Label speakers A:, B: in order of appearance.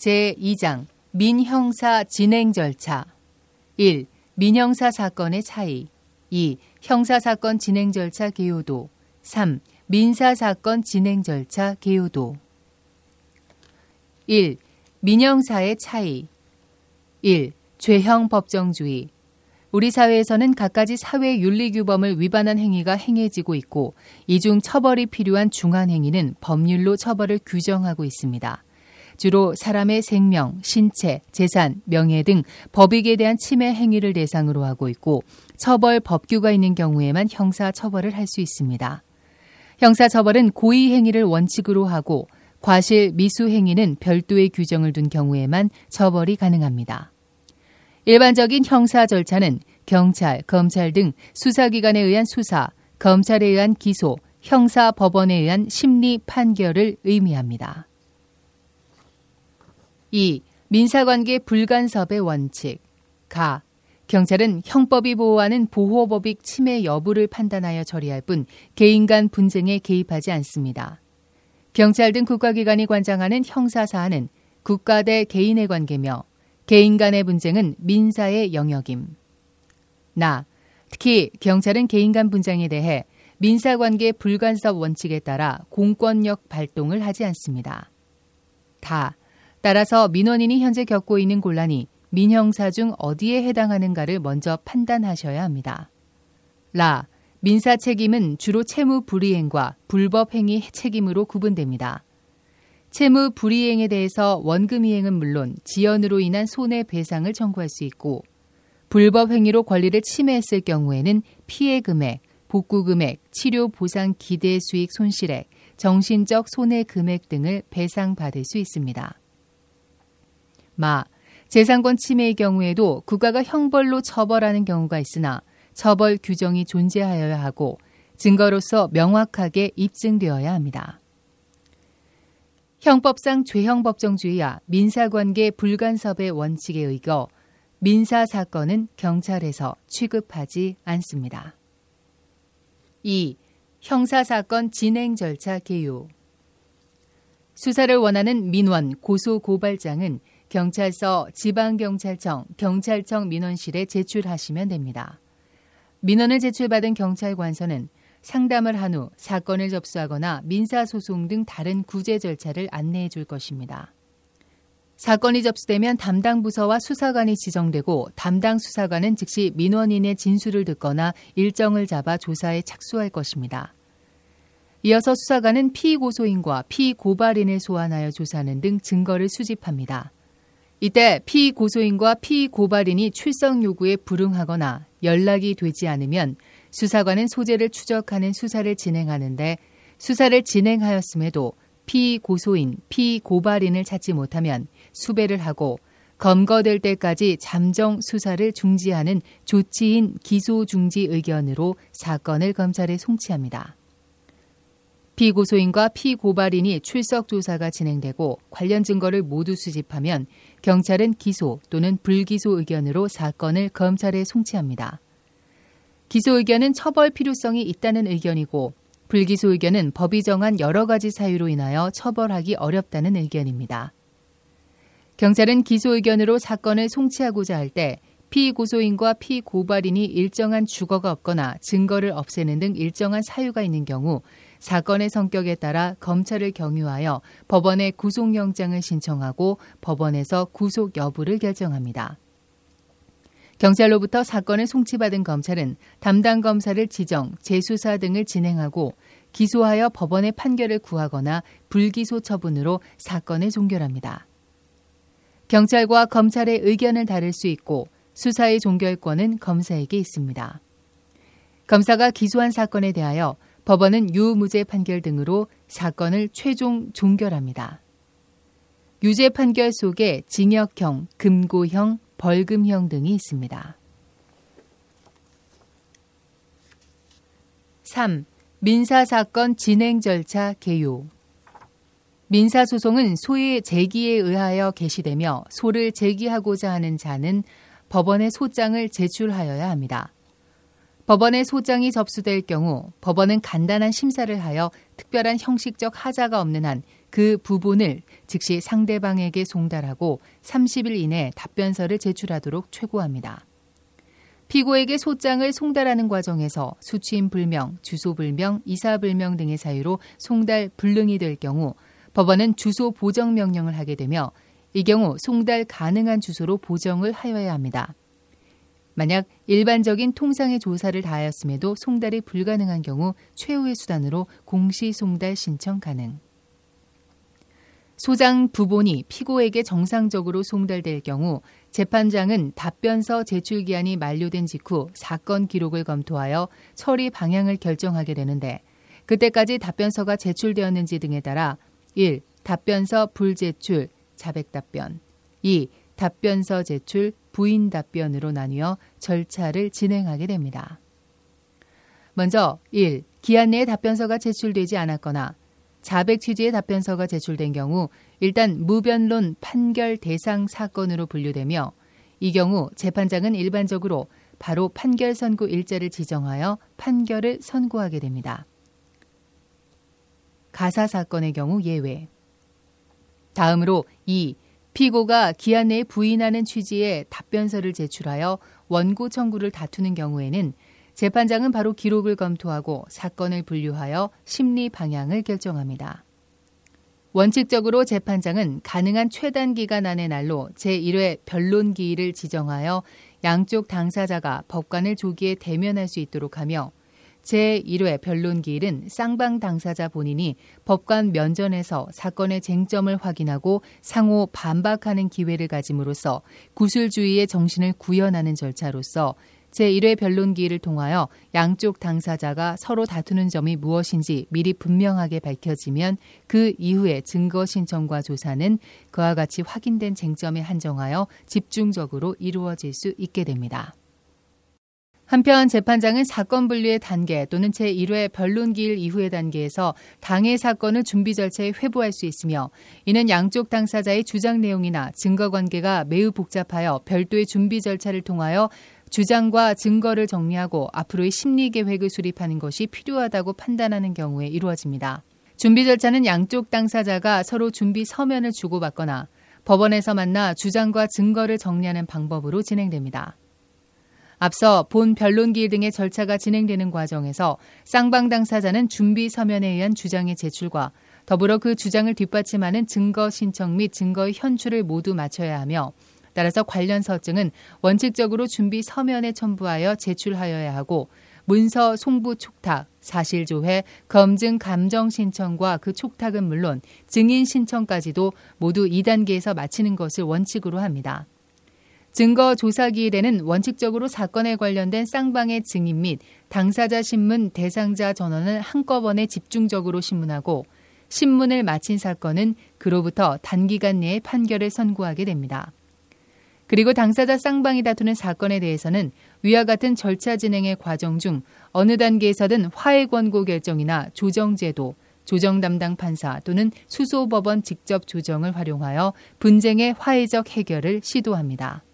A: 제2장 민형사 진행 절차 1. 민형사 사건의 차이 2. 형사사건 진행 절차 개요도 3. 민사사건 진행 절차 개요도 1. 민형사의 차이 1. 죄형 법정주의 우리 사회에서는 갖가지 사회 윤리규범을 위반한 행위가 행해지고 있고 이 중 처벌이 필요한 중한 행위는 법률로 처벌을 규정하고 있습니다. 주로 사람의 생명, 신체, 재산, 명예 등 법익에 대한 침해 행위를 대상으로 하고 있고 처벌 법규가 있는 경우에만 형사처벌을 할 수 있습니다. 형사처벌은 고의 행위를 원칙으로 하고 과실, 미수 행위는 별도의 규정을 둔 경우에만 처벌이 가능합니다. 일반적인 형사 절차는 경찰, 검찰 등 수사기관에 의한 수사, 검찰에 의한 기소, 형사법원에 의한 심리 판결을 의미합니다. 2. 민사관계 불간섭의 원칙. 가. 경찰은 형법이 보호하는 보호법익 침해 여부를 판단하여 처리할 뿐 개인 간 분쟁에 개입하지 않습니다. 경찰 등 국가기관이 관장하는 형사사안은 국가 대 개인의 관계며 개인 간의 분쟁은 민사의 영역임. 나. 특히 경찰은 개인 간 분쟁에 대해 민사관계 불간섭 원칙에 따라 공권력 발동을 하지 않습니다. 다. 따라서 민원인이 현재 겪고 있는 곤란이 민형사 중 어디에 해당하는가를 먼저 판단하셔야 합니다. 라. 민사 책임은 주로 채무 불이행과 불법 행위 책임으로 구분됩니다. 채무 불이행에 대해서 원금 이행은 물론 지연으로 인한 손해배상을 청구할 수 있고 불법 행위로 권리를 침해했을 경우에는 피해 금액, 복구 금액, 치료 보상 기대 수익 손실액, 정신적 손해 금액 등을 배상받을 수 있습니다. 마. 재산권 침해의 경우에도 국가가 형벌로 처벌하는 경우가 있으나 처벌 규정이 존재하여야 하고 증거로서 명확하게 입증되어야 합니다. 형법상 죄형법정주의와 민사관계 불간섭의 원칙에 의거 민사사건은 경찰에서 취급하지 않습니다. 2. 형사사건 진행 절차 개요. 수사를 원하는 민원, 고소, 고발장은 경찰서, 지방경찰청, 경찰청 민원실에 제출하시면 됩니다. 민원을 제출받은 경찰관서는 상담을 한 후 사건을 접수하거나 민사소송 등 다른 구제 절차를 안내해 줄 것입니다. 사건이 접수되면 담당 부서와 수사관이 지정되고 담당 수사관은 즉시 민원인의 진술을 듣거나 일정을 잡아 조사에 착수할 것입니다. 이어서 수사관은 피고소인과 피고발인을 소환하여 조사하는 등 증거를 수집합니다. 이때 피고소인과 피고발인이 출석 요구에 불응하거나 연락이 되지 않으면 수사관은 소재를 추적하는 수사를 진행하는데 수사를 진행하였음에도 피고소인, 피고발인을 찾지 못하면 수배를 하고 검거될 때까지 잠정 수사를 중지하는 조치인 기소 중지 의견으로 사건을 검찰에 송치합니다. 피고소인과 피고발인이 출석 조사가 진행되고 관련 증거를 모두 수집하면 경찰은 기소 또는 불기소 의견으로 사건을 검찰에 송치합니다. 기소 의견은 처벌 필요성이 있다는 의견이고 불기소 의견은 법이 정한 여러 가지 사유로 인하여 처벌하기 어렵다는 의견입니다. 경찰은 기소 의견으로 사건을 송치하고자 할 때 피고소인과 피고발인이 일정한 주거가 없거나 증거를 없애는 등 일정한 사유가 있는 경우 사건의 성격에 따라 검찰을 경유하여 법원에 구속영장을 신청하고 법원에서 구속 여부를 결정합니다. 경찰로부터 사건을 송치받은 검찰은 담당 검사를 지정, 재수사 등을 진행하고 기소하여 법원의 판결을 구하거나 불기소 처분으로 사건을 종결합니다. 경찰과 검찰의 의견을 다를 수 있고 수사의 종결권은 검사에게 있습니다. 검사가 기소한 사건에 대하여 법원은 유무죄 판결 등으로 사건을 최종 종결합니다. 유죄 판결 속에 징역형, 금고형, 벌금형 등이 있습니다. 3. 민사사건 진행 절차 개요. 민사소송은 소의 제기에 의하여 개시되며 소를 제기하고자 하는 자는 법원에 소장을 제출하여야 합니다. 법원에 소장이 접수될 경우 법원은 간단한 심사를 하여 특별한 형식적 하자가 없는 한 그 부분을 즉시 상대방에게 송달하고 30일 이내 답변서를 제출하도록 최고합니다. 피고에게 소장을 송달하는 과정에서 수취인 불명, 주소 불명, 이사 불명 등의 사유로 송달 불능이 될 경우 법원은 주소 보정 명령을 하게 되며 이 경우 송달 가능한 주소로 보정을 하여야 합니다. 만약 일반적인 통상의 조사를 다하였음에도 송달이 불가능한 경우 최후의 수단으로 공시 송달 신청 가능. 소장 부본이 피고에게 정상적으로 송달될 경우 재판장은 답변서 제출 기한이 만료된 직후 사건 기록을 검토하여 처리 방향을 결정하게 되는데 그때까지 답변서가 제출되었는지 등에 따라 1. 답변서 불제출, 자백답변 2. 답변서 제출, 부인 답변으로 나뉘어 절차를 진행하게 됩니다. 먼저 1. 기한 내에 답변서가 제출되지 않았거나 자백 취지의 답변서가 제출된 경우 일단 무변론 판결 대상 사건으로 분류되며 이 경우 재판장은 일반적으로 바로 판결 선고 일자를 지정하여 판결을 선고하게 됩니다. 가사 사건의 경우 예외. 다음으로 2. 피고가 기한 내에 부인하는 취지의 답변서를 제출하여 원고 청구를 다투는 경우에는 재판장은 바로 기록을 검토하고 사건을 분류하여 심리 방향을 결정합니다. 원칙적으로 재판장은 가능한 최단 기간 안의 날로 제1회 변론 기일을 지정하여 양쪽 당사자가 법관을 조기에 대면할 수 있도록 하며 제1회 변론 기일은 쌍방 당사자 본인이 법관 면전에서 사건의 쟁점을 확인하고 상호 반박하는 기회를 가짐으로써 구술주의의 정신을 구현하는 절차로서 제1회 변론 기일을 통하여 양쪽 당사자가 서로 다투는 점이 무엇인지 미리 분명하게 밝혀지면 그 이후의 증거 신청과 조사는 그와 같이 확인된 쟁점에 한정하여 집중적으로 이루어질 수 있게 됩니다. 한편 재판장은 사건 분류의 단계 또는 제1회 변론 기일 이후의 단계에서 당해 사건을 준비 절차에 회부할 수 있으며 이는 양쪽 당사자의 주장 내용이나 증거 관계가 매우 복잡하여 별도의 준비 절차를 통하여 주장과 증거를 정리하고 앞으로의 심리 계획을 수립하는 것이 필요하다고 판단하는 경우에 이루어집니다. 준비 절차는 양쪽 당사자가 서로 준비 서면을 주고받거나 법원에서 만나 주장과 증거를 정리하는 방법으로 진행됩니다. 앞서 본 변론기일 등의 절차가 진행되는 과정에서 쌍방 당사자는 준비 서면에 의한 주장의 제출과 더불어 그 주장을 뒷받침하는 증거 신청 및 증거의 현출을 모두 마쳐야 하며 따라서 관련 서증은 원칙적으로 준비 서면에 첨부하여 제출하여야 하고 문서 송부 촉탁, 사실 조회, 검증 감정 신청과 그 촉탁은 물론 증인 신청까지도 모두 2단계에서 마치는 것을 원칙으로 합니다. 증거 조사 기일에는 원칙적으로 사건에 관련된 쌍방의 증인 및 당사자 신문 대상자 전원을 한꺼번에 집중적으로 신문하고 신문을 마친 사건은 그로부터 단기간 내에 판결을 선고하게 됩니다. 그리고 당사자 쌍방이 다투는 사건에 대해서는 위와 같은 절차 진행의 과정 중 어느 단계에서든 화해 권고 결정이나 조정제도, 조정 담당 판사 또는 수소법원 직접 조정을 활용하여 분쟁의 화해적 해결을 시도합니다.